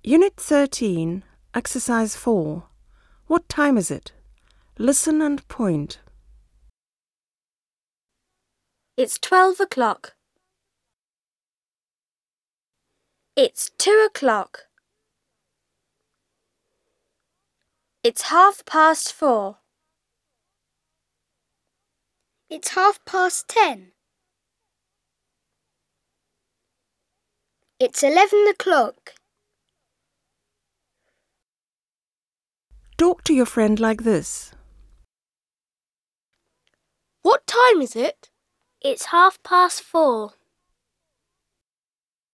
Unit 13, Exercise 4. What time is it? Listen and point. It's 12 o'clock. It's 2 o'clock. It's 4:30. It's 10:30. It's 11 o'clock. Talk to your friend like this. What time is it? It's 4:30.